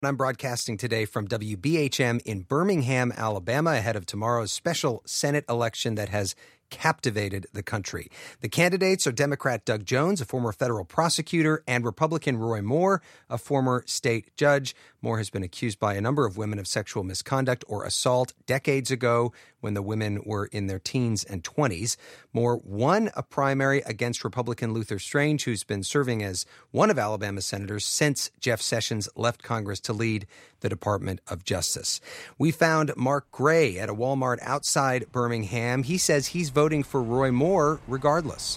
I'm broadcasting today from WBHM in Birmingham, Alabama, ahead of tomorrow's special Senate election that has captivated the country. The candidates are Democrat Doug Jones, a former federal prosecutor, and Republican Roy Moore, a former state judge. Moore has been accused by a number of women of sexual misconduct or assault decades ago when the women were in their teens and 20s. Moore won a primary against Republican Luther Strange, who's been serving as one of Alabama's senators since Jeff Sessions left Congress to lead the Department of Justice. We found Mark Gray at a Walmart outside Birmingham. He says he's voting for Roy Moore regardless.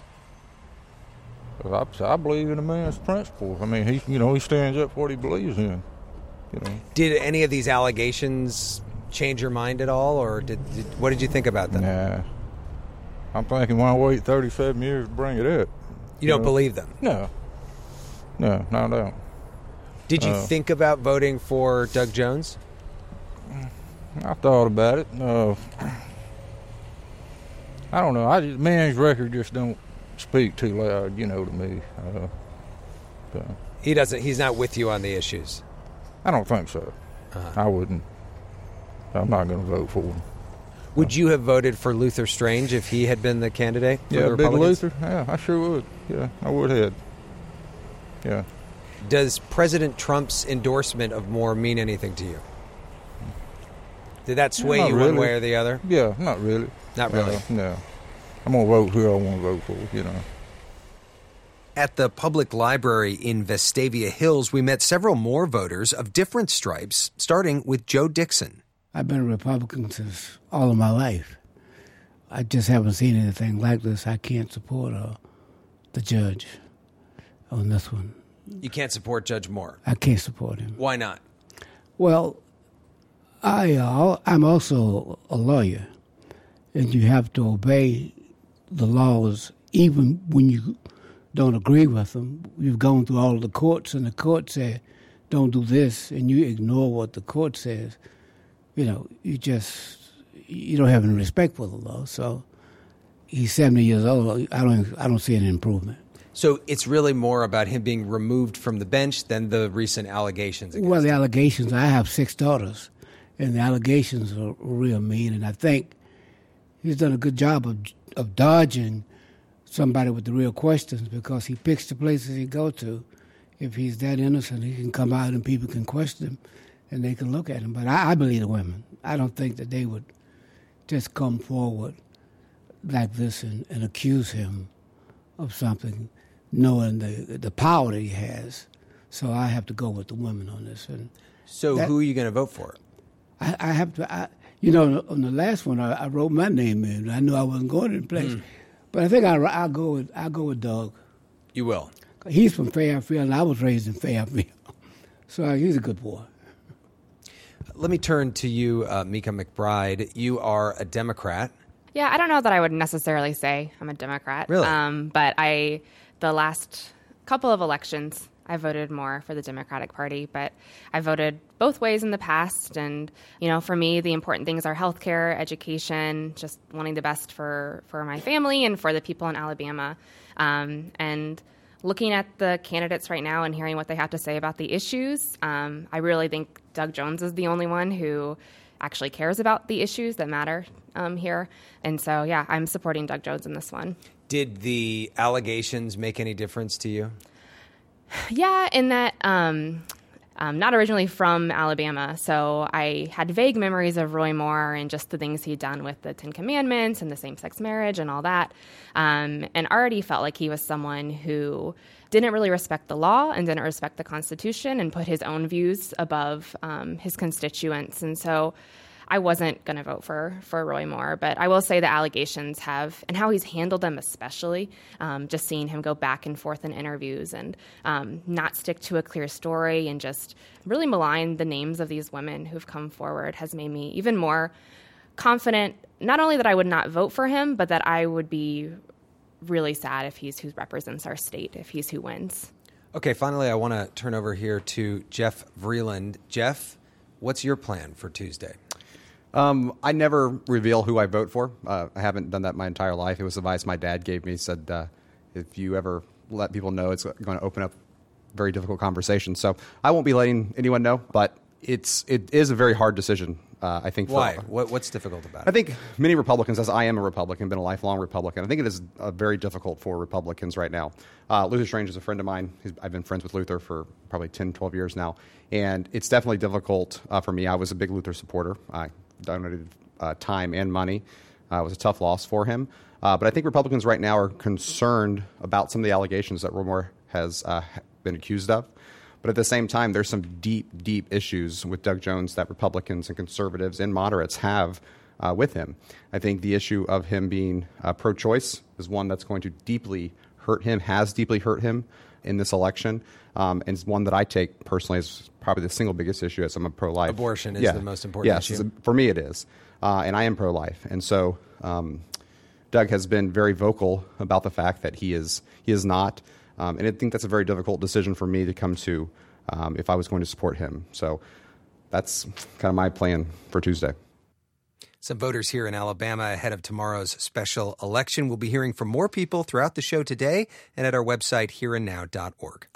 I believe in a man's principles. I mean, he stands up for what he believes in. Did any of these allegations change your mind at all, or what did you think about them? Nah. I'm thinking, why wait 37 years to bring it up? You don't believe them? No, I don't. Did you think about voting for Doug Jones? I thought about it. I don't know. Man's record just don't speak too loud, to me. He's not with you on the issues? I don't think so. I wouldn't. I'm not going to vote for him. Would you have voted for Luther Strange if he had been the candidate for the Big Republicans? Luther? Yeah, I sure would. Yeah, I would have. Yeah. Does President Trump's endorsement of Moore mean anything to you? Did that sway you one way or the other? Yeah, not really. Not really? No. I'm going to vote who I want to vote for, At the public library in Vestavia Hills, we met several more voters of different stripes, starting with Joe Dixon. I've been a Republican since all of my life. I just haven't seen anything like this. I can't support the judge on this one. You can't support Judge Moore? I can't support him. Why not? Well, I'm also a lawyer, and you have to obey the laws even when you don't agree with them. You've gone through all of the courts, and the court said, don't do this, and you ignore what the court says. You don't have any respect for the law. So he's 70 years old. I don't see an improvement. So it's really more about him being removed from the bench than the recent allegations against Well, the him. allegations, I have 6 daughters, and the allegations are real mean, and I think he's done a good job of dodging somebody with the real questions because he picks the places he go to. If he's that innocent, he can come out and people can question him and they can look at him. But I believe the women. I don't think that they would just come forward like this and accuse him of something, knowing the power that he has. So I have to go with the women on this. And who are you going to vote for? I have to. On the last one, I wrote my name in. I knew I wasn't going in place, but I think I'll go with Doug. You will. He's from Fairfield, and I was raised in Fairfield, so he's a good boy. Let me turn to you, Mika McBride. You are a Democrat. Yeah, I don't know that I would necessarily say I'm a Democrat. Really? But the last couple of elections, I voted more for the Democratic Party, but I voted both ways in the past. And, for me, the important things are healthcare, education, just wanting the best for my family and for the people in Alabama. And looking at the candidates right now and hearing what they have to say about the issues, I really think Doug Jones is the only one who actually cares about the issues that matter here. And so, yeah, I'm supporting Doug Jones in this one. Did the allegations make any difference to you? Yeah, in that not originally from Alabama, so I had vague memories of Roy Moore and just the things he'd done with the Ten Commandments and the same-sex marriage and all that, and already felt like he was someone who didn't really respect the law and didn't respect the Constitution and put his own views above his constituents. And so I wasn't going to vote for Roy Moore, but I will say the allegations have, and how he's handled them especially, just seeing him go back and forth in interviews and not stick to a clear story and just really malign the names of these women who've come forward has made me even more confident, not only that I would not vote for him, but that I would be really sad if he's who represents our state, if he's who wins. Okay, finally, I want to turn over here to Jeff Vreeland. Jeff, what's your plan for Tuesday? I never reveal who I vote for. I haven't done that my entire life. It was advice my dad gave me. He said, if you ever let people know, it's going to open up very difficult conversation. So I won't be letting anyone know, but it is a very hard decision. I think. Why? What's difficult about it? I think many Republicans, as I am a Republican, been a lifelong Republican, I think it is very difficult for Republicans right now. Luther Strange is a friend of mine. I've been friends with Luther for probably 10, 12 years now. And it's definitely difficult for me. I was a big Luther supporter. I donated time and money. It was a tough loss for him. But I think Republicans right now are concerned about some of the allegations that Roy Moore has been accused of. But at the same time, there's some deep, deep issues with Doug Jones that Republicans and conservatives and moderates have with him. I think the issue of him being pro-choice is one that's going to deeply hurt him, has deeply hurt him in this election, and it's one that I take personally as probably the single biggest issue as I'm a pro-life. Abortion is the most important issue. Yes, for me it is. And I am pro-life. And so Doug has been very vocal about the fact that he is not. And I think that's a very difficult decision for me to come to if I was going to support him. So that's kind of my plan for Tuesday. Some voters here in Alabama ahead of tomorrow's special election. We'll be hearing from more people throughout the show today and at our website, hereandnow.org.